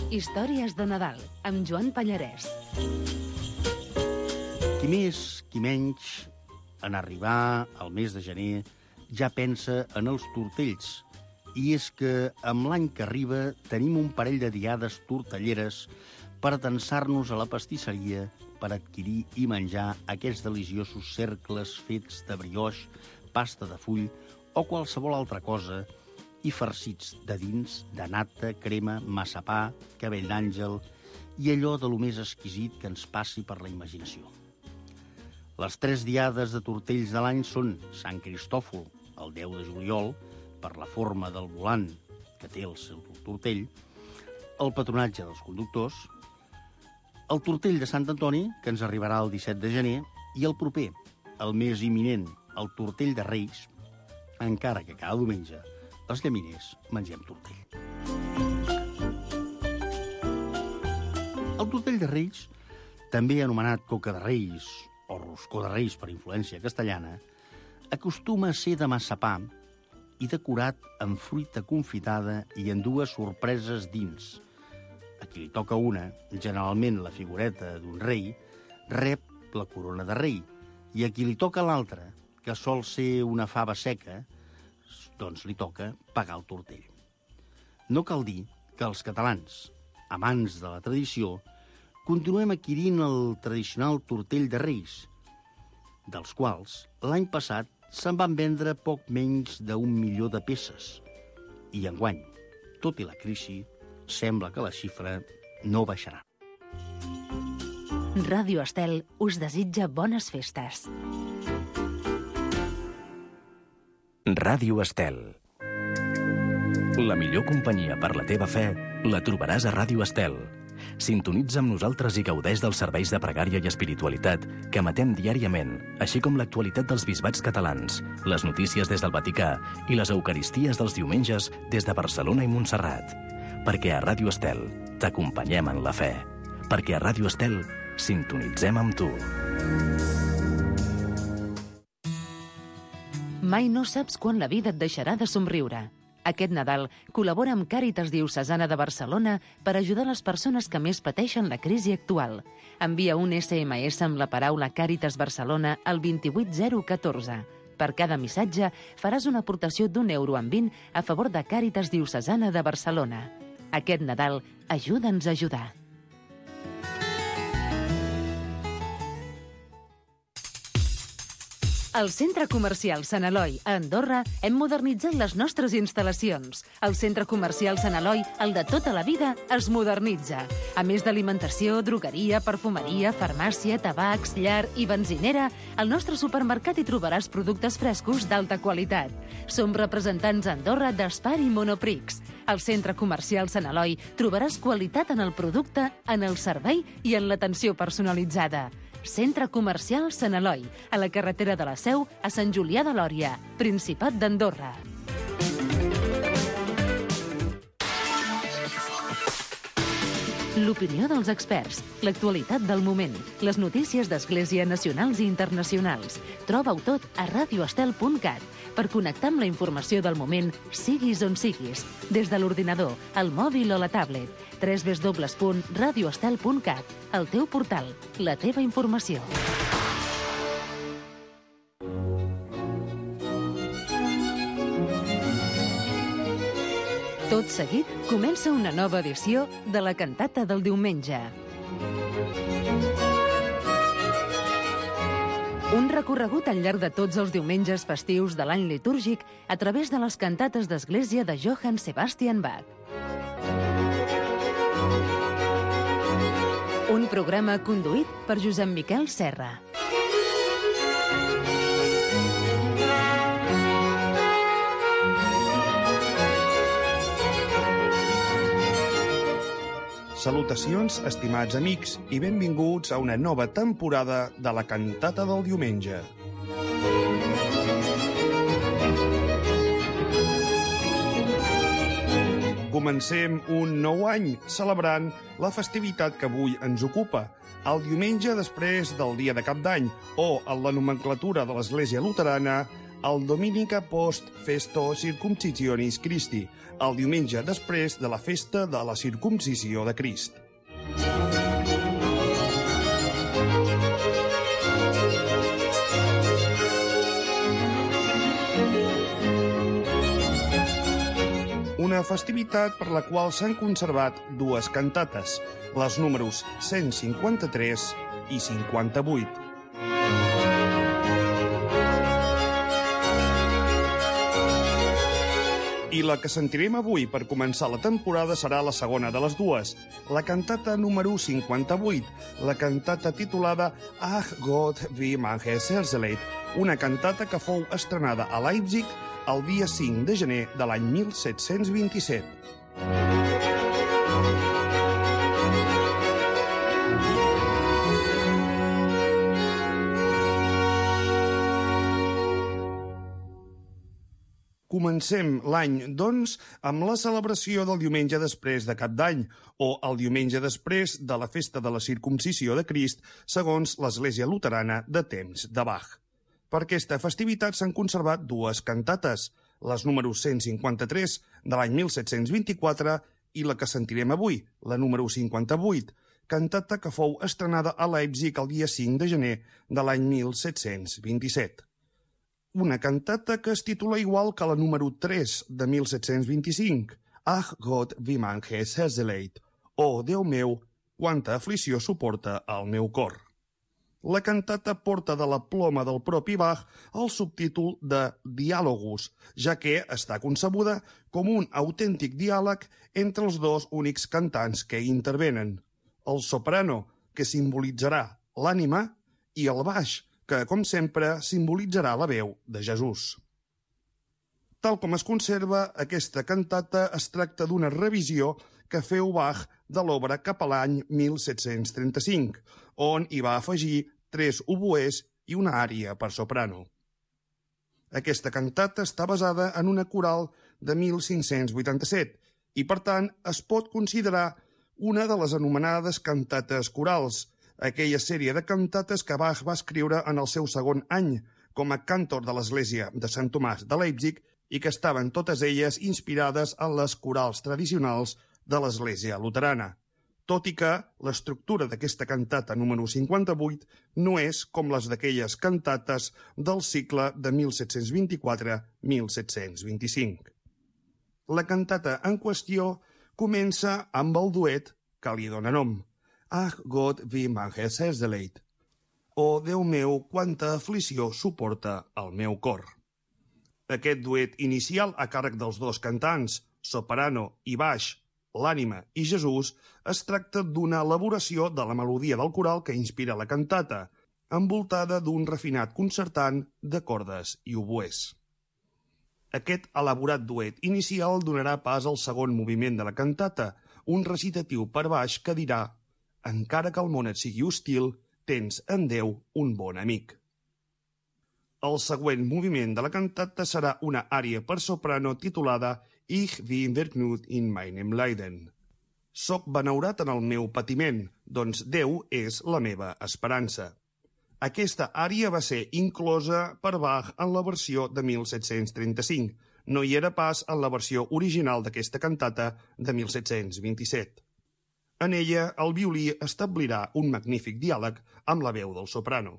Històries de Nadal, amb Joan Pallarès. Qui més, qui menys, en arribar al mes de gener, ja pensa en els tortells. I és que amb l'any que arriba tenim un parell de diades tortelleres per atensar-nos a la pastisseria per adquirir i menjar aquests deliciosos cercles fets de brioix, pasta de full o qualsevol altra cosa i farcits de dins de nata, crema, massapà, cabell d'àngel i allò de lo més exquisit que ens passi per la imaginació. Les 3 diades de tortells de l'any són Sant Cristòfol, el 10 de juliol, per la forma del volant que té el seu tortell, el patronatge dels conductors, el tortell de Sant Antoni, que ens arribarà el 17 de gener, i el proper, el més imminent, el tortell de Reis, encara que cada diumenge els llaminers mengem tortell. El tortell de Reis, també anomenat coca de Reis o roscó de Reis per influència castellana, acostuma a ser de massapà i decorat amb fruita confitada i amb 2 sorpreses dins. A qui li toca una, generalment la figureta d'un rei, rep la corona de rei, i a qui li toca l'altra, que sol ser una fava seca, doncs li toca pagar el tortell. No cal dir que els catalans, amants de la tradició, continuem adquirint el tradicional tortell de Reis, dels quals l'any passat se'n van vendre poc menys d'1 milió de peces. I enguany, tot i la crisi, sembla que la xifra no baixarà. Ràdio Estel us desitja bones festes. Ràdio Estel. La millor companyia per la teva fe la trobaràs a Ràdio Estel. Sintonitza amb nosaltres i gaudeix dels serveis de pregària i espiritualitat que emetem diàriament, així com l'actualitat dels bisbats catalans, les notícies des del Vaticà i les eucaristies dels diumenges des de Barcelona i Montserrat. Perquè a Ràdio Estel t'acompanyem en la fe. Perquè a Ràdio Estel sintonitzem amb tu. Mai no saps quan la vida et deixarà de somriure. Aquest Nadal col·labora amb Càritas Diocesana de Barcelona per ajudar les persones que més pateixen la crisi actual. Envia un SMS amb la paraula Càritas Barcelona al 28014. Per cada missatge faràs una aportació d'1,20 € a favor de Càritas Diocesana de Barcelona. Aquest Nadal, ajuda'ns a ajudar. Al Centre Comercial Sant Eloi, a Andorra, hem modernitzat les nostres instal·lacions. El Centre Comercial Sant Eloi, el de tota la vida, es modernitza. A més d'alimentació, drogueria, perfumeria, farmàcia, tabacs, llar i benzinera, al nostre supermercat hi trobaràs productes frescos d'alta qualitat. Som representants a Andorra d'Espar i Monoprix. Al Centre Comercial Sant Eloi trobaràs qualitat en el producte, en el servei i en l'atenció personalitzada. Centre Comercial Sant Eloi, a la carretera de la Seu, a Sant Julià de Lòria, Principat d'Andorra. L'opinió dels experts, l'actualitat del moment, les notícies d'Església nacionals i internacionals. Troba-ho tot a radioestel.cat per connectar amb la informació del moment, siguis on siguis, des de l'ordinador, el mòbil o la tablet. www.radioestel.cat, el teu portal, la teva informació. Tot seguit, comença una nova edició de la cantata del diumenge. Un recorregut al llarg de tots els diumenges festius de l'any litúrgic a través de les cantates d'església de Johann Sebastian Bach. Un programa conduït per Josep Miquel Serra. Salutacions, estimats amics, i benvinguts a una nova temporada de la cantata del diumenge. Comencem un nou any celebrant la festivitat que avui ens ocupa, el diumenge després del dia de Cap d'Any, o, en la nomenclatura de l'Església Luterana, el Dominica Post Festo Circumcisionis Christi, el diumenge després de la festa de la circumcisió de Crist. Una festivitat per la qual s'han conservat dues cantates, les números 153 i 58. I la que sentirem avui per començar la temporada serà la segona de les dues, la cantata número 58, la cantata titulada Ach Gott, wie manche Herzeleid, una cantata que fou estrenada a Leipzig el dia 5 de gener de l'any 1727. Comencem l'any, doncs, amb la celebració del diumenge després de Cap d'Any, o el diumenge després de la festa de la circumcisió de Crist, segons l'Església Luterana de temps de Bach. Per aquesta festivitat s'han conservat dues cantates, les números 153 de l'any 1724 i la que sentirem avui, la número 58, cantata que fou estrenada a Leipzig el dia 5 de gener de l'any 1727. Una cantata que es titula igual que la número 3 de 1725, Ach Gott, wie manche Herzeleid, o Déu meu, quanta aflició suporta el meu cor. La cantata porta de la ploma del propi Bach el subtítol de Dialogus, ja que està concebuda com un autèntic diàleg entre els dos únics cantants que hi intervenen, el soprano, que simbolitzarà l'ànima, i el baix, que, com sempre, simbolitzarà la veu de Jesús. Tal com es conserva, aquesta cantata es tracta d'una revisió que feu Bach de l'obra cap a l'any 1735, on hi va afegir 3 oboès i una ària per soprano. Aquesta cantata està basada en una coral de 1587 i, per tant, es pot considerar una de les anomenades cantates corals, aquella sèrie de cantates que Bach va escriure en el seu segon any com a cantor de l'església de Sant Tomàs de Leipzig i que estaven totes elles inspirades en les corals tradicionals de l'església luterana, tot i que l'estructura d'aquesta cantata número 58 no és com les d'aquelles cantates del cicle de 1724-1725. La cantata en qüestió comença amb el duet que li dóna nom, Ach Gott, wie manche Herzeleid, o Déu meu, quanta aflició suporta el meu cor. Aquest duet inicial a càrrec dels dos cantants, soprano i baix, l'ànima i Jesús, es tracta d'una elaboració de la melodia del coral que inspira la cantata, envoltada d'un refinat concertant de cordes i oboès. Aquest elaborat duet inicial donarà pas al segon moviment de la cantata, un recitatiu per baix que dirà «Encara que el món et sigui hostil, tens en Déu un bon amic». El següent moviment de la cantata serà una ària per soprano titulada Ich bin vergnügt in meinem Leiden. Soc benaurat en el meu patiment, doncs Déu és la meva esperança. Aquesta ària va ser inclosa per Bach en la versió de 1735. No hi era pas en la versió original d'aquesta cantata de 1727. En ella, el violí establirà un magnífic diàleg amb la veu del soprano.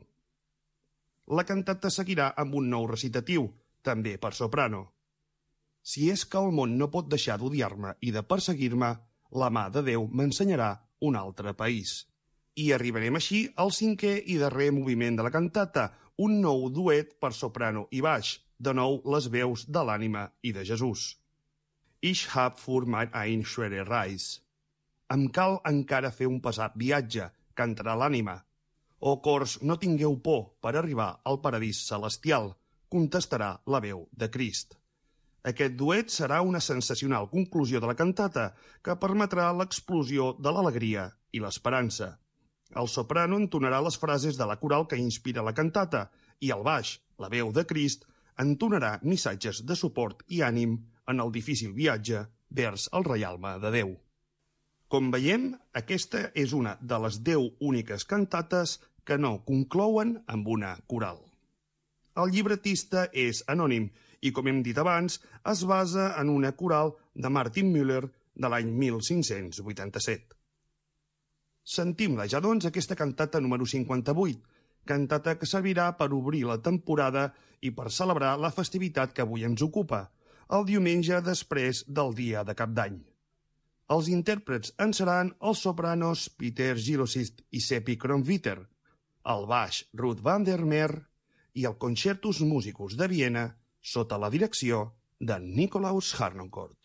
La cantata seguirà amb un nou recitatiu, també per soprano. Si és que el món no pot deixar d'odiar-me i de perseguir-me, la mà de Déu m'ensenyarà un altre país. I arribarem així al cinquè i darrer moviment de la cantata, un nou duet per soprano i baix, de nou les veus de l'ànima i de Jesús. Ich hab für mein ein schwere Reis. Em cal encara fer un pesat viatge, cantarà l'ànima. O cors, no tingueu por per arribar al paradís celestial, contestarà la veu de Crist. Aquest duet serà una sensacional conclusió de la cantata que permetrà l'explosió de l'alegria i l'esperança. El soprano entonarà les frases de la coral que inspira la cantata i el baix, la veu de Crist, entonarà missatges de suport i ànim en el difícil viatge vers el reialme de Déu. Com veiem, aquesta és una de les 10 úniques cantates que no conclouen amb una coral. El llibretista és anònim i, com hem dit abans, es basa en una coral de Martin Müller de l'any 1587. Sentim-la ja, doncs, aquesta cantata número 58, cantata que servirà per obrir la temporada i per celebrar la festivitat que avui ens ocupa, el diumenge després del dia de Cap d'Any. Els intèrprets en seran els sopranos Peter Gilosist i Seppi Kronwitter, el baix Ruth van der Meer i el Concertus Musicus de Viena sota la direcció de Nikolaus Harnoncourt.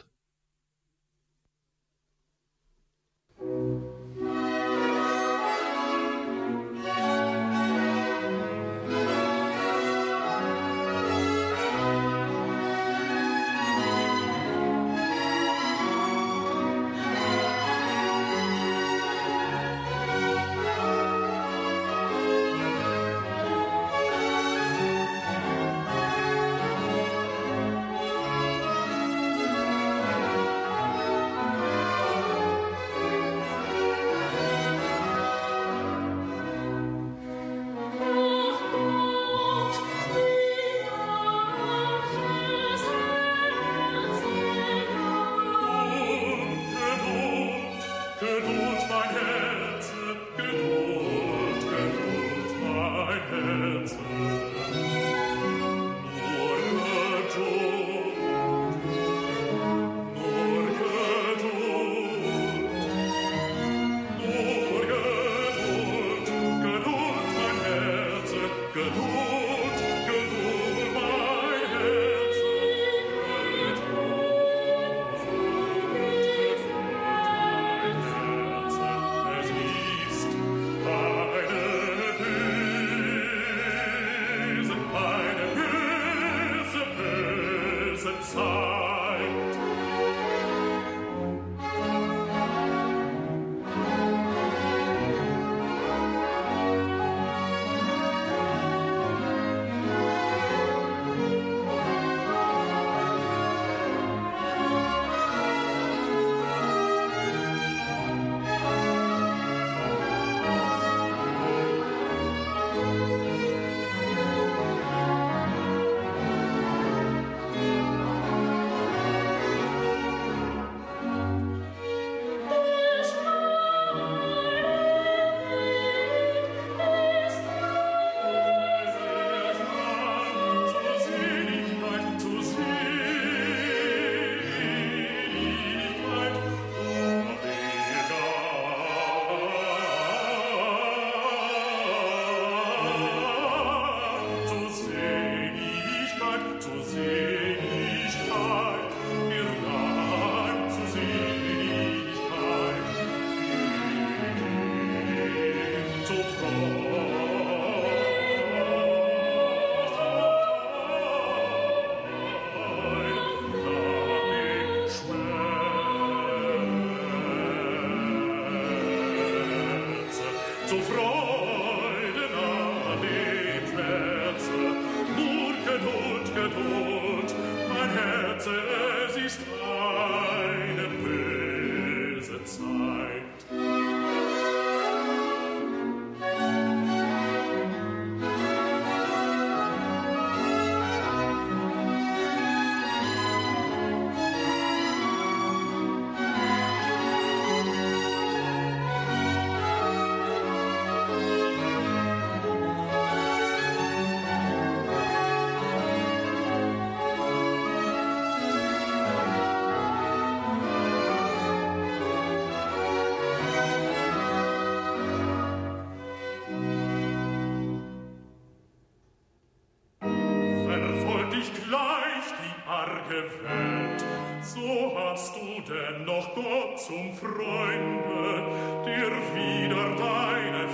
Zum Freunde, dir wieder deine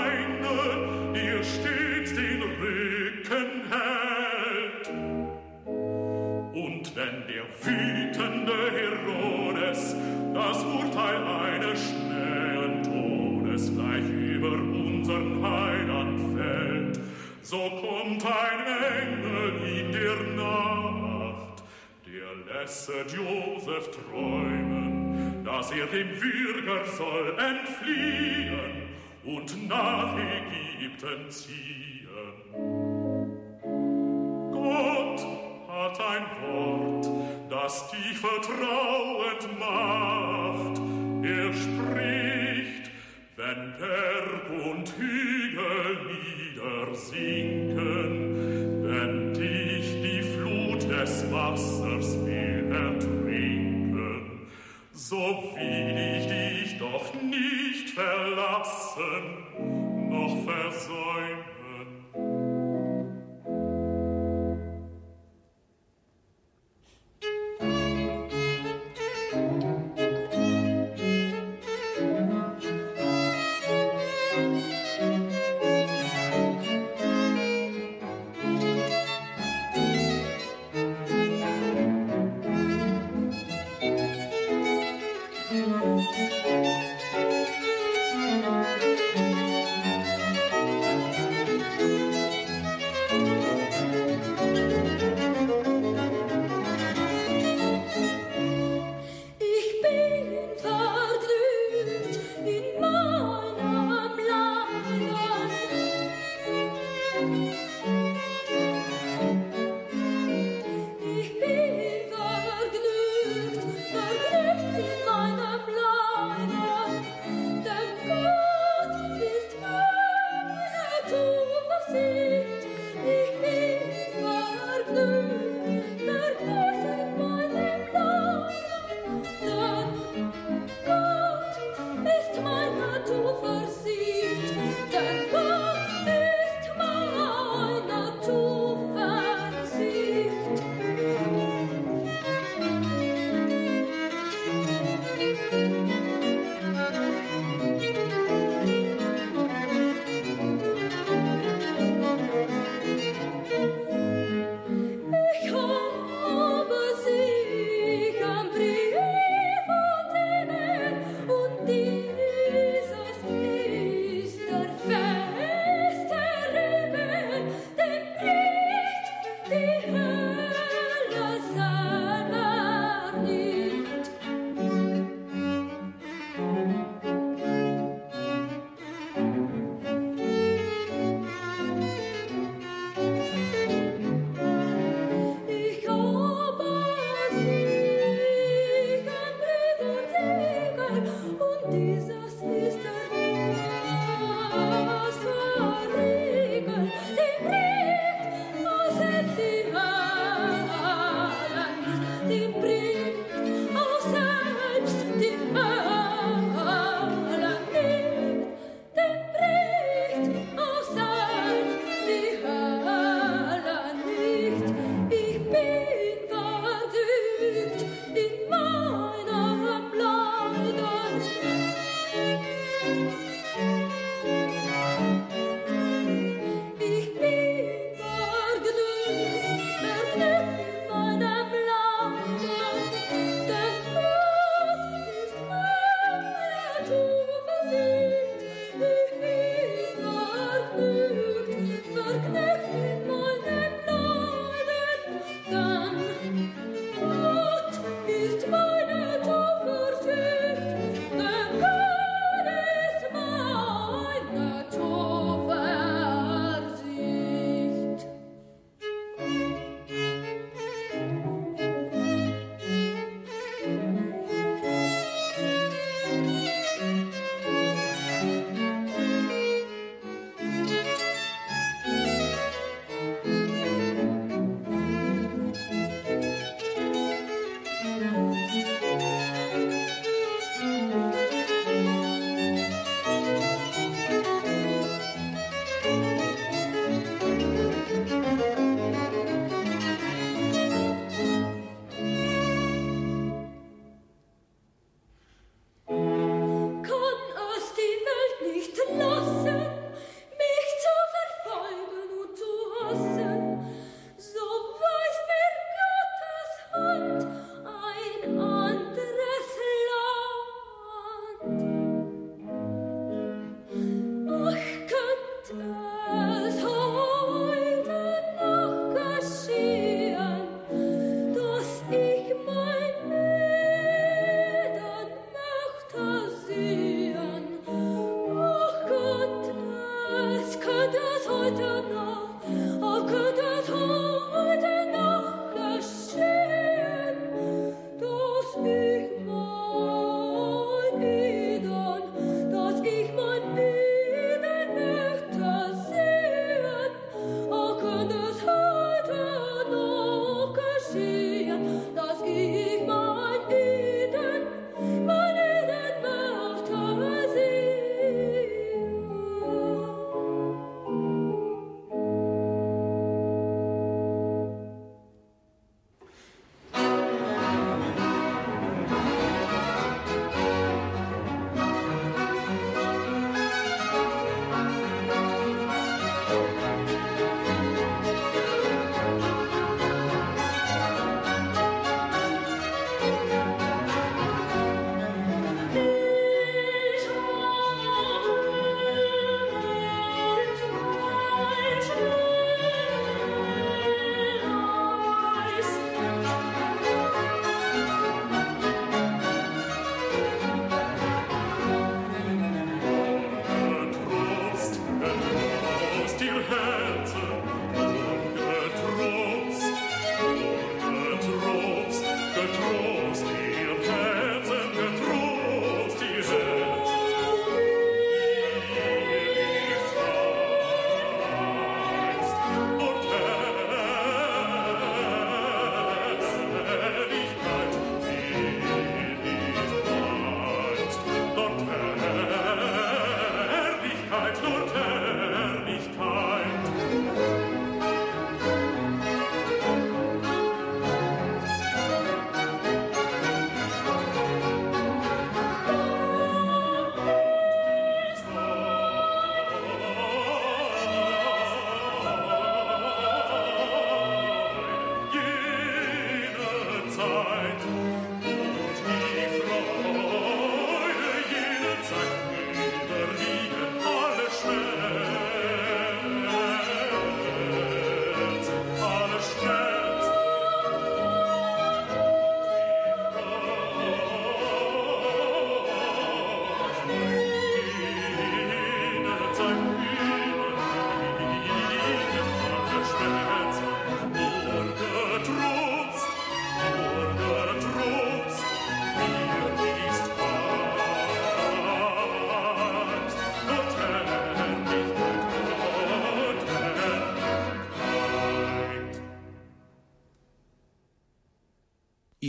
Feinde, dir stets den Rücken hält. Und wenn der wütende Herodes das Urteil eines schnellen Todes gleich über unseren Heiland fällt, so kommt ein Engel in der Nacht, der lässet Josef träumen, dass dem Würger soll entfliehen und nach Ägypten ziehen. das dich vertrauend macht. Er spricht, wenn Berg und Hügel niedersinken, wenn dich die Flut des Wassers will ertrinken, so will ich dich doch nicht verlassen, noch versäumen.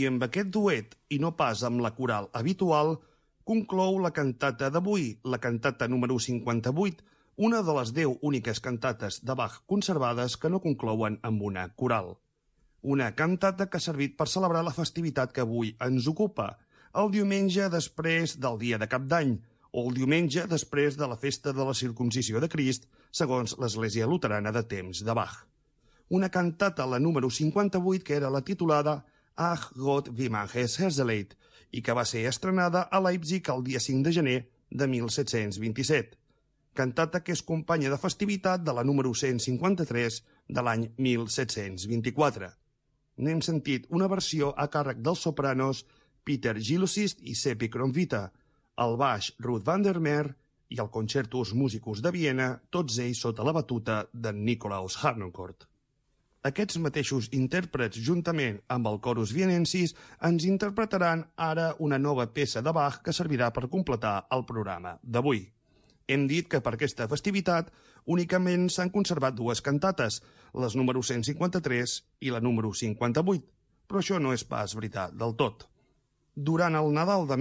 amb aquest duet, i no pas amb la coral habitual, conclou la cantata d'avui, la cantata número 58, una de les 10 úniques cantates de Bach conservades que no conclouen amb una coral. Una cantata que ha servit per celebrar la festivitat que avui ens ocupa, el diumenge després del dia de Cap d'Any, o el diumenge després de la festa de la circumcisió de Crist, segons l'Església Luterana de temps de Bach. Una cantata, la número 58, que era la titulada Ach Gott, wie manches Herzeleid, i que va ser estrenada a Leipzig el dia 5 de gener de 1727. Cantata que és companya de festivitat de la número 153 de l'any 1724. N'hem sentit una versió a càrrec dels sopranos Peter Gilosist i Seppi Kronvita, al baix Ruth van der Meer i el Concertus Musicus de Viena, tots ells sota la batuta de Nikolaus Harnoncourt. Aquests mateixos intèrprets, juntament amb el Chorus Vienensis, ens interpretaran ara una nova peça de Bach que servirà per completar el programa d'avui. Hem dit que per aquesta festivitat únicament s'han conservat dues cantates, les número 153 i la número 58, però això no és pas veritat del tot. Durant el Nadal de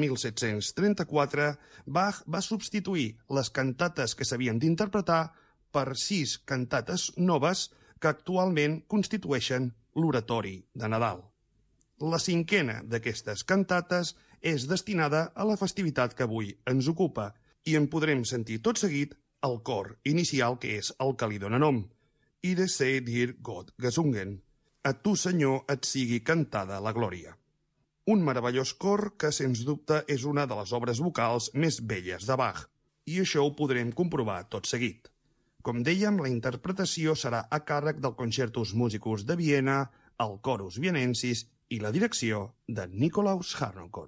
1734, Bach va substituir les cantates que s'havien d'interpretar per 6 cantates noves que actualment constitueixen l'oratori de Nadal. La 5a d'aquestes cantates és destinada a la festivitat que avui ens ocupa i en podrem sentir tot seguit el cor inicial, que és el que li dóna nom. Ide sei dir Gott gesungen. A tu, Senyor, et sigui cantada la glòria. Un meravellós cor que, sens dubte, és una de les obres vocals més belles de Bach, i això ho podrem comprovar tot seguit. Com dèiem, la interpretació serà a càrrec del Concertus Musicus de Viena, el Chorus Vienensis i la direcció de Nikolaus Harnoncourt.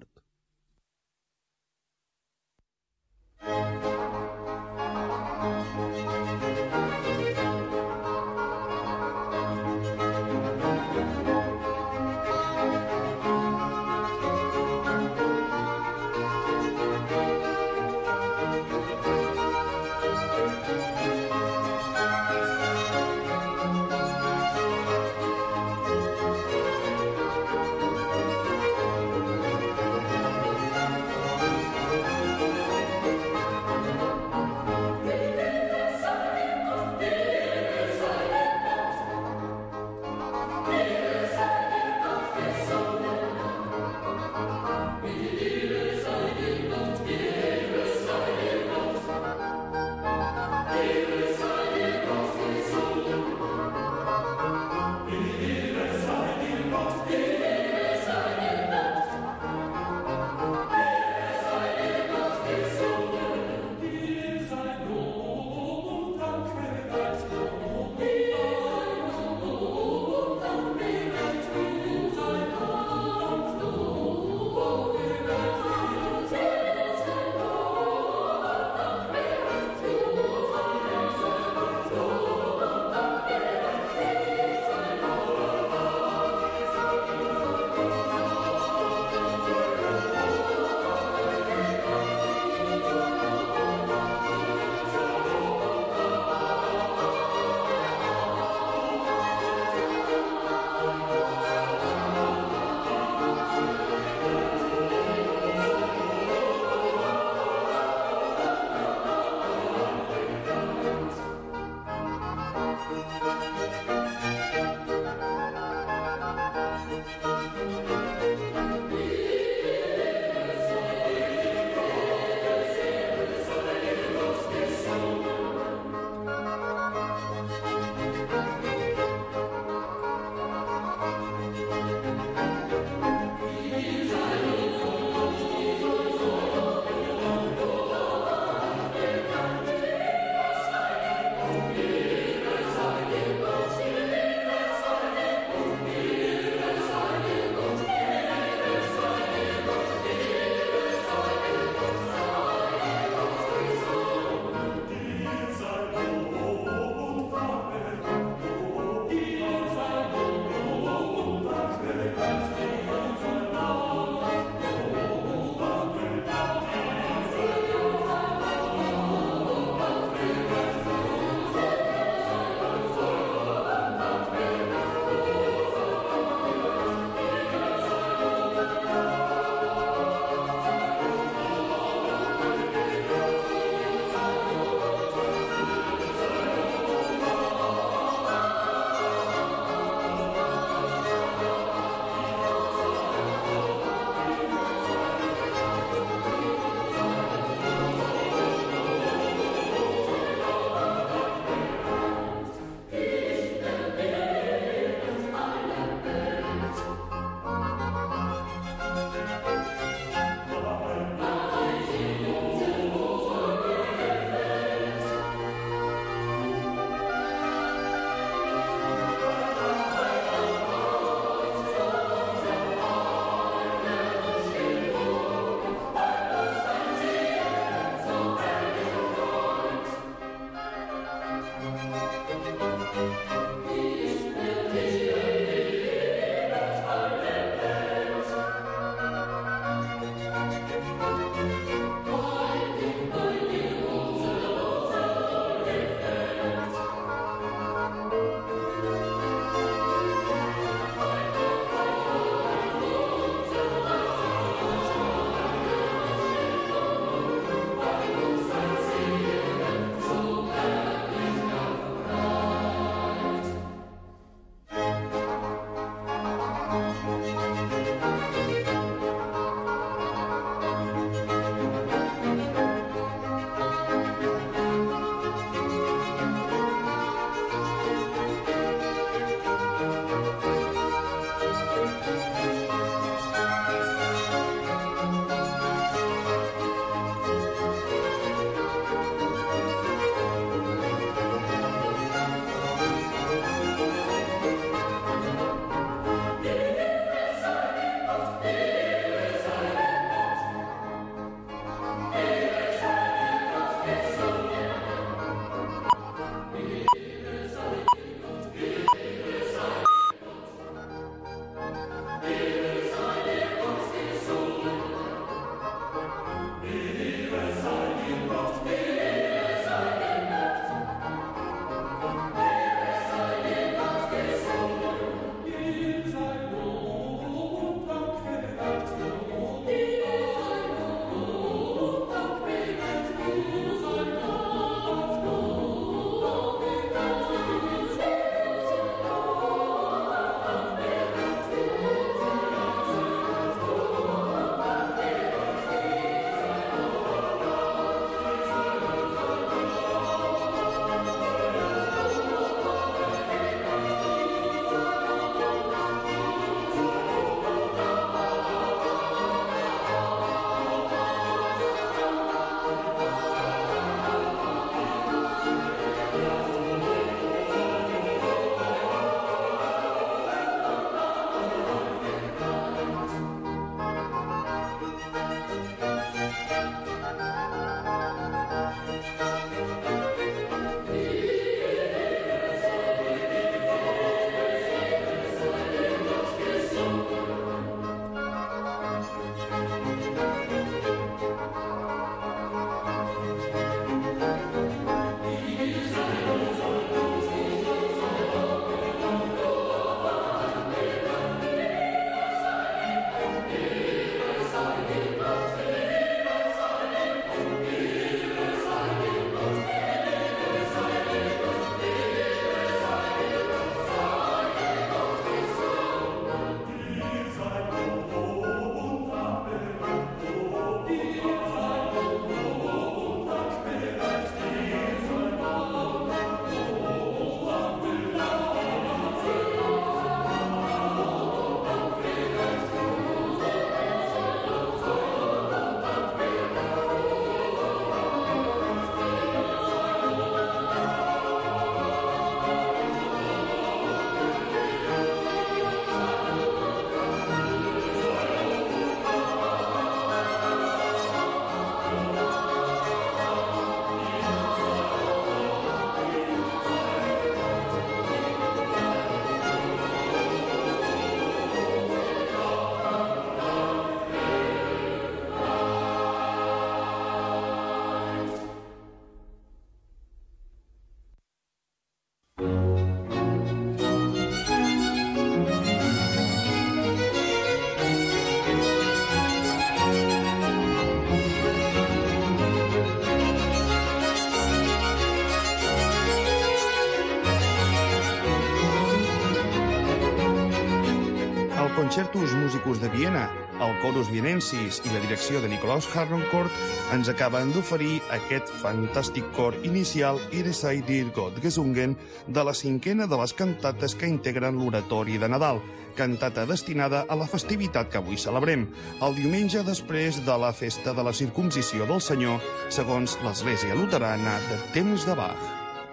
Concertus Musicus de Viena, el Chorus Vienensis i la direcció de Nikolaus Harnoncourt ens acaben d'oferir aquest fantàstic cor inicial Iresai dir Gott gesungen de la 5a de les cantates que integren l'oratori de Nadal, cantata destinada a la festivitat que avui celebrem, el diumenge després de la festa de la circumcisió del Senyor, segons l'Església Luterana de temps de Bach.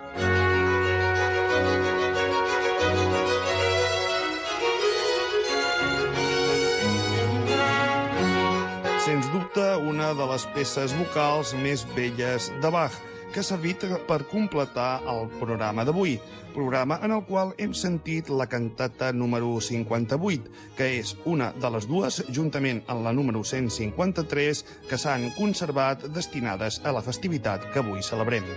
Sens dubte, una de les peces vocals més belles de Bach, que ha servit per completar el programa d'avui, programa en el qual hem sentit la cantata número 58, que és una de les dues, juntament amb la número 153, que s'han conservat destinades a la festivitat que avui celebrem.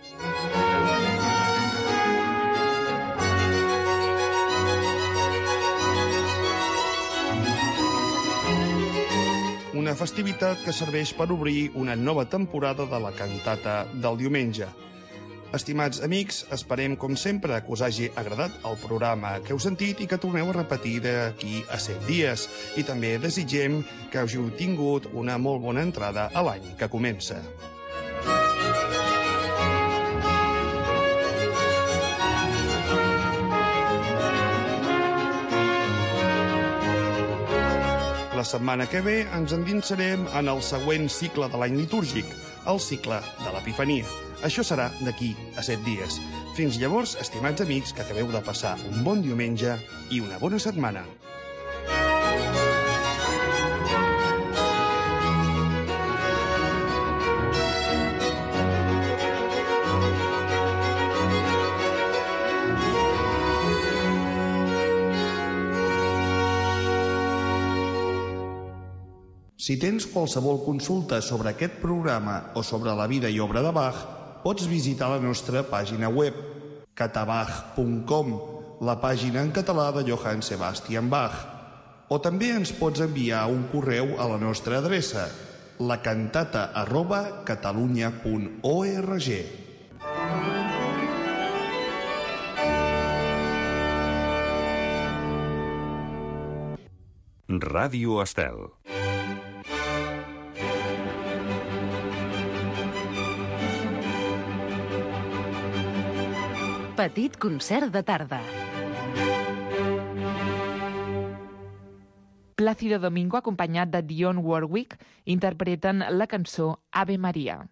Una festivitat que serveix per obrir una nova temporada de la cantata del diumenge. Estimats amics, esperem, com sempre, que us hagi agradat el programa que heu sentit i que torneu a repetir d'aquí a 7 dies. I també desitgem que hàgiu tingut una molt bona entrada a l'any que comença. La setmana que ve ens endinsarem en el següent cicle de l'any litúrgic, el cicle de l'Epifania. Això serà d'aquí a 7 dies. Fins llavors, estimats amics, que acabeu de passar un bon diumenge i una bona setmana. Si tens qualsevol consulta sobre aquest programa o sobre la vida i obra de Bach, pots visitar la nostra pàgina web, catabach.com, la pàgina en català de Johann Sebastian Bach. O també ens pots enviar un correu a la nostra adreça, lacantata@catalunya.org. Ràdio Estel. Petit concert de tarda. Plácido Domingo, acompanyat de Dionne Warwick, interpreten la cançó Ave Maria.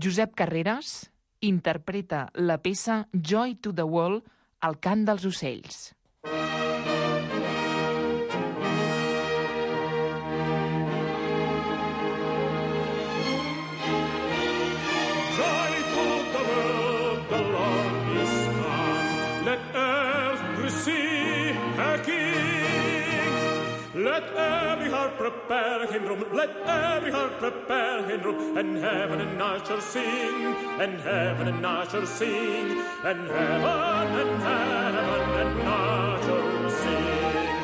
Josep Carreras interpreta la peça Joy to the World, el cant dels ocells. Let every heart prepare him room, let every heart prepare him room, and heaven and earth shall sing, and heaven and earth shall sing, and heaven and earth shall sing.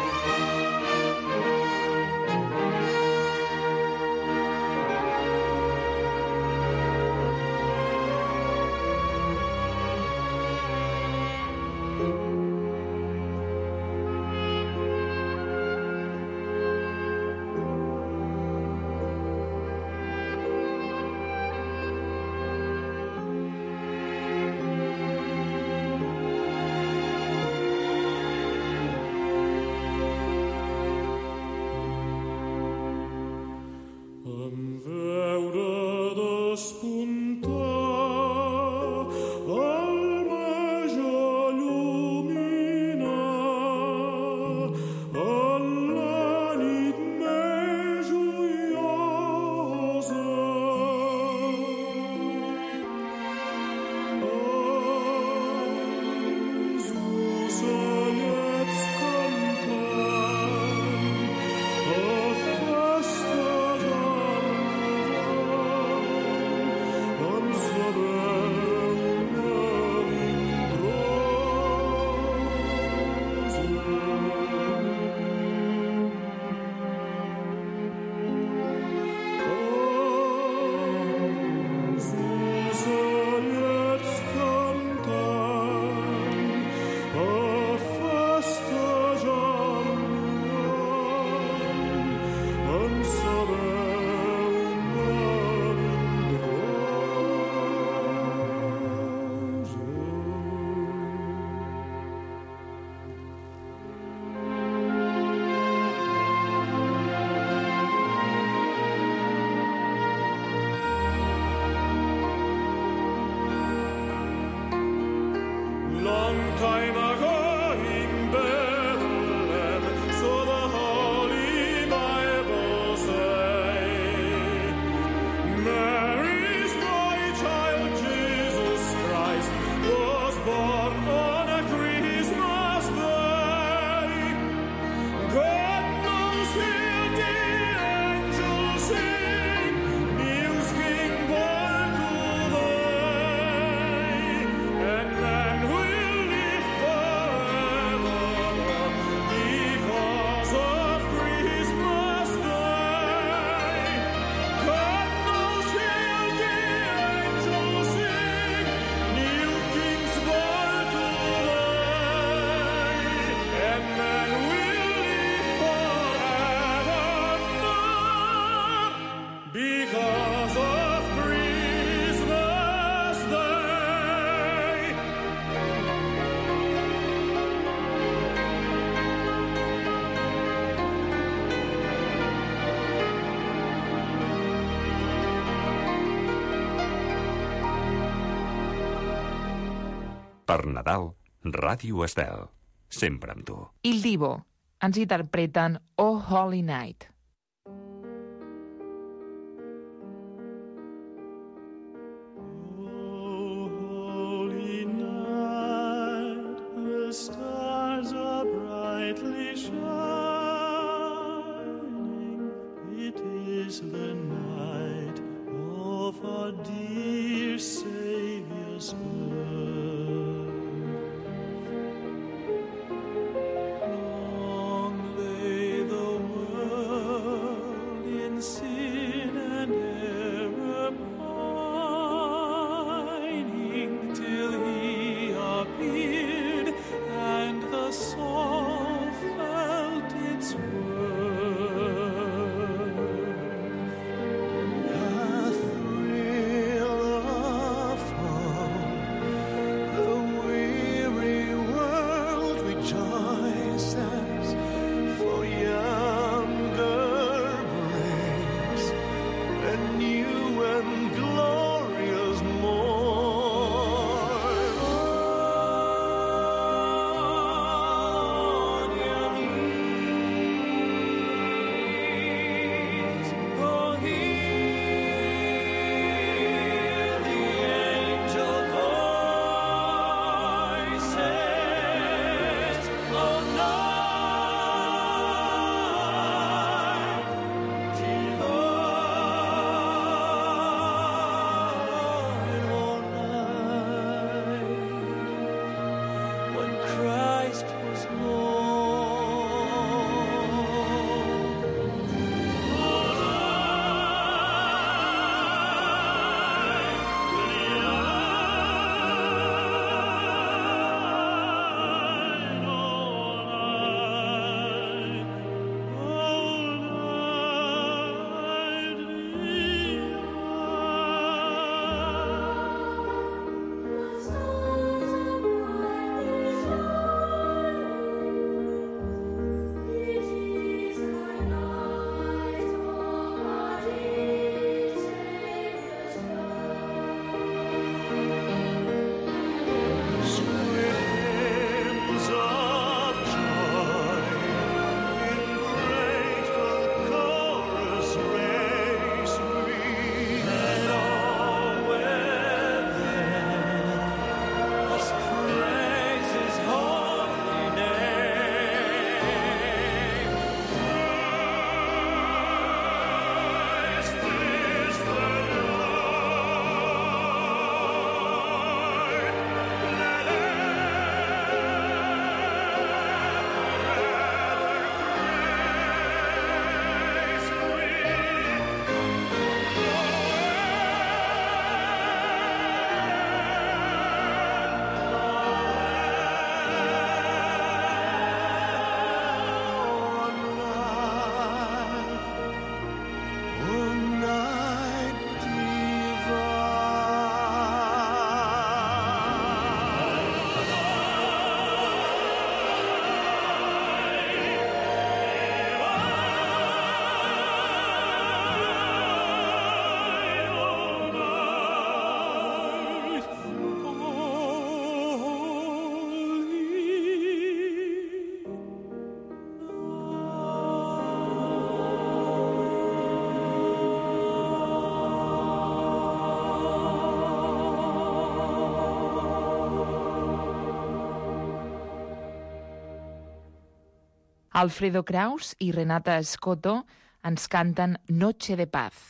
Time ago in Bethlehem, so the Holy Bible say, Mary's boy child Jesus Christ was born on a Christmas day. God knows hear the angels sing, news King born today, and man will Per Nadal, Ràdio Estel. Sempre amb tu. Il Divo ens interpreten Oh Holy Night. Long lay the world Alfredo Kraus i Renata Scotto ens canten Noche de Paz.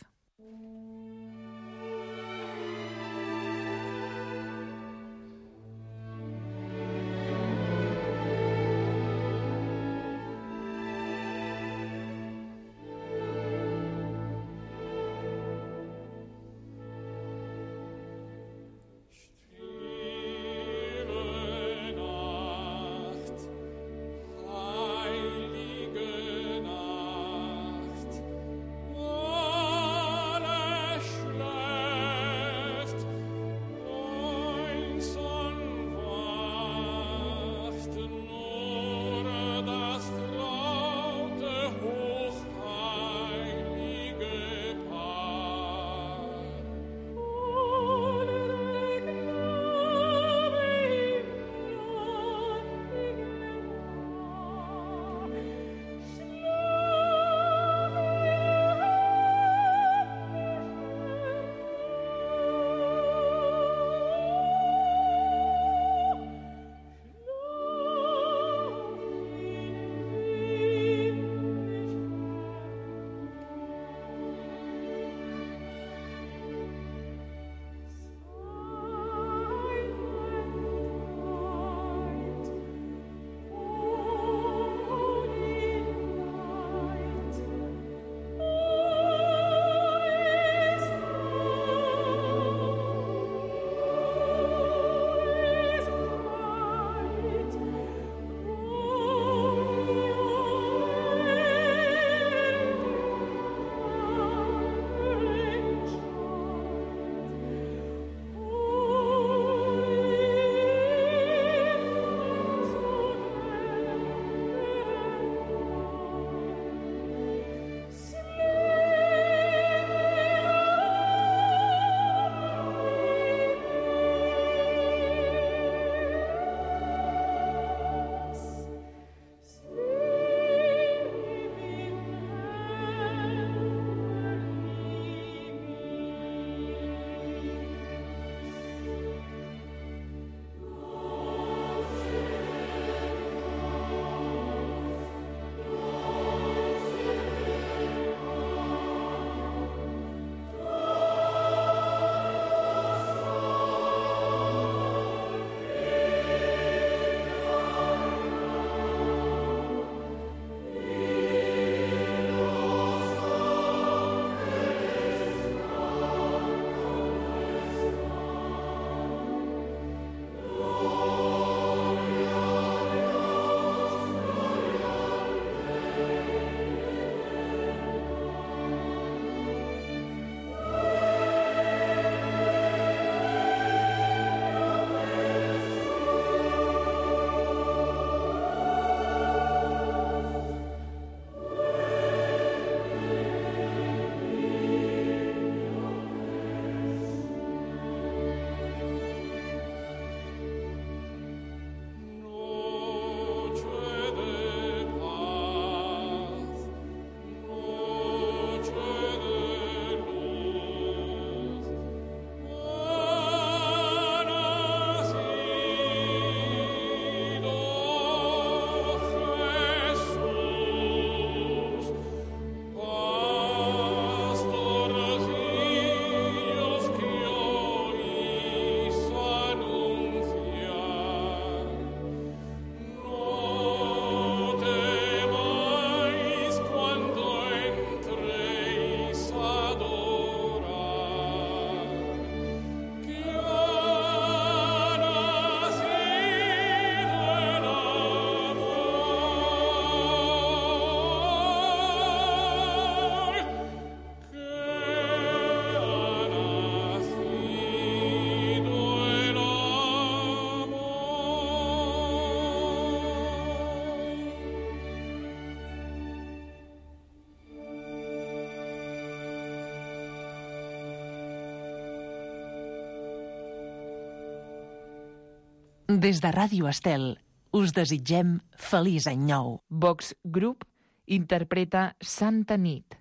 Des de Ràdio Estel us desitgem feliç any nou. Vox Group interpreta Santa Nit.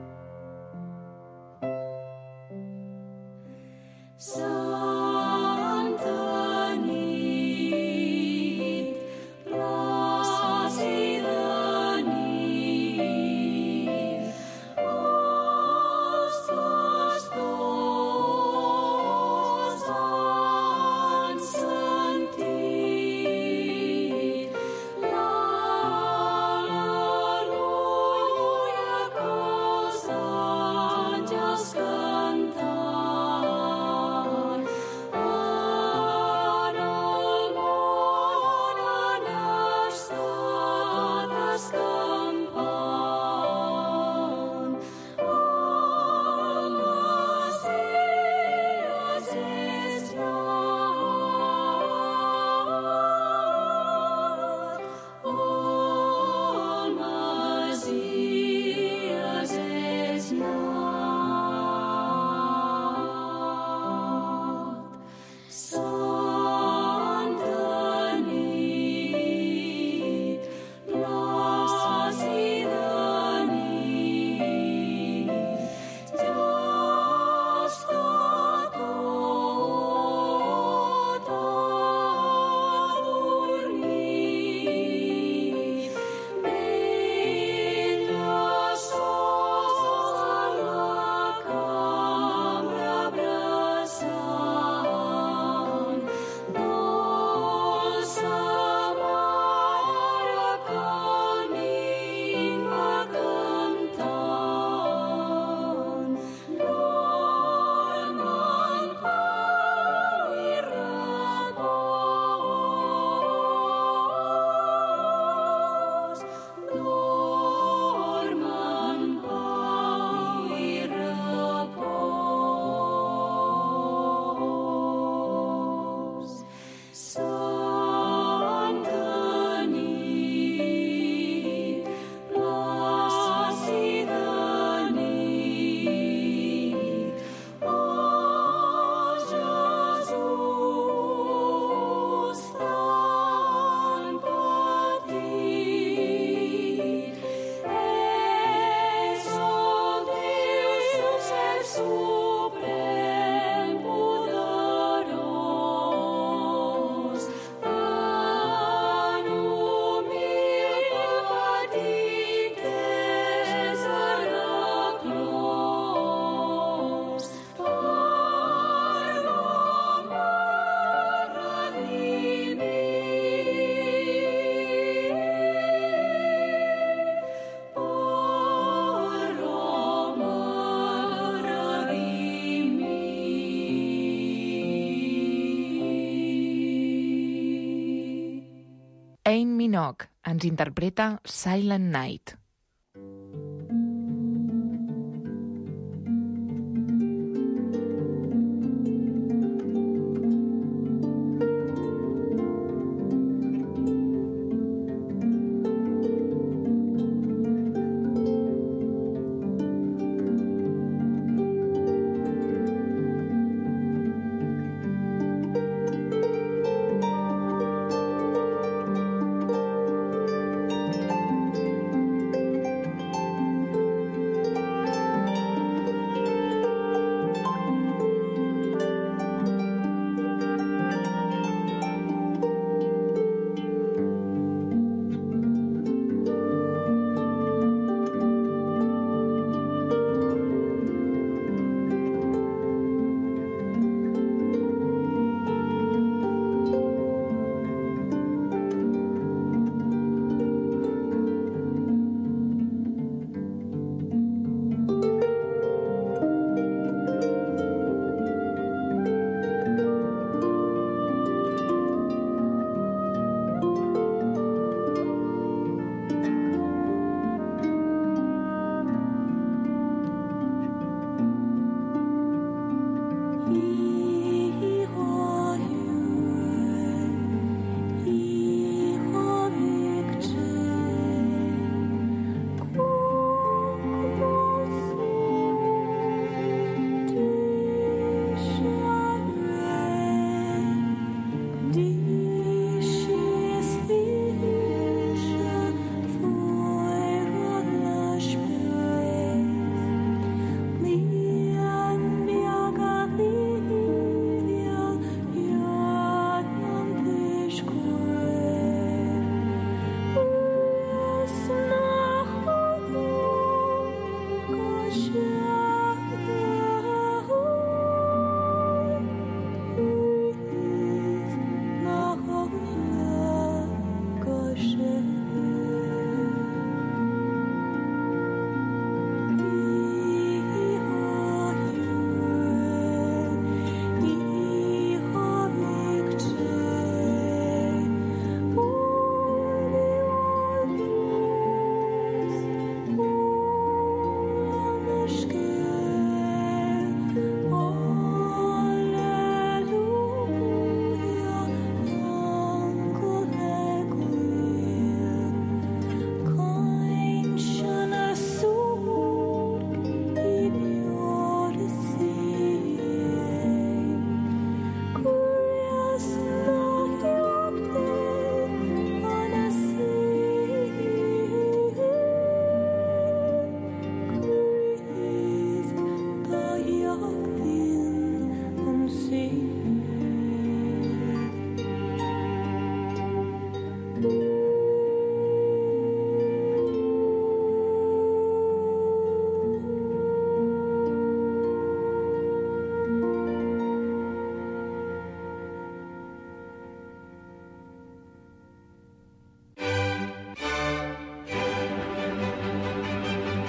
So Ein Minogue ens interpreta Silent Night.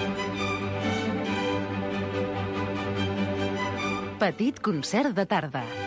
Petit concert de tarda.